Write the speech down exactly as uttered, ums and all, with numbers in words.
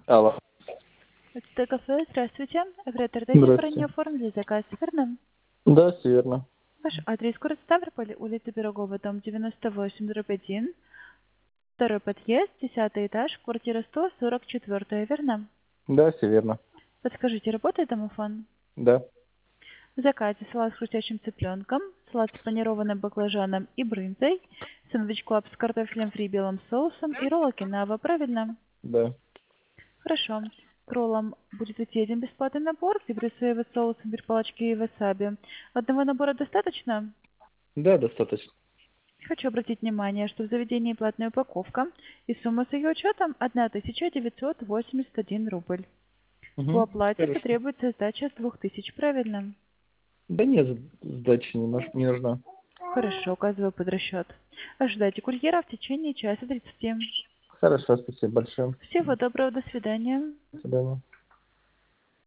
Алло. Это кафе, здравствуйте. Оператор, дайте Здравствуйте. броню оформили заказ, верно? Да, все верно. Ваш адрес город Ставрополь, улица Пирогова, дом девяносто восемь, дробь один, второй подъезд, десятый этаж, квартира сто сорок четыре, верно? Да, все верно. Подскажите, работает домофон? Да. В заказе салат с хрустящим цыпленком, салат с панированным баклажаном и брынзой, сэндвич клаб с картофелем фри белым соусом и роллы кинава, правильно? Да. Хорошо. К роллам будет идти один бесплатный набор, где будет соевый соус, имбирь, палочки и васаби. Одного набора достаточно? Да, достаточно. Хочу обратить внимание, что в заведении платная упаковка, и сумма с ее учетом тысяча девятьсот восемьдесят один рубль. По Угу. оплате Хорошо. потребуется сдача с двух тысяч, правильно? Да нет, сдачи не, нож- не нужна. Хорошо, указываю под расчет. Ожидайте курьера в течение часа тридцати. Хорошо, спасибо большое. Всего доброго, до свидания. До свидания.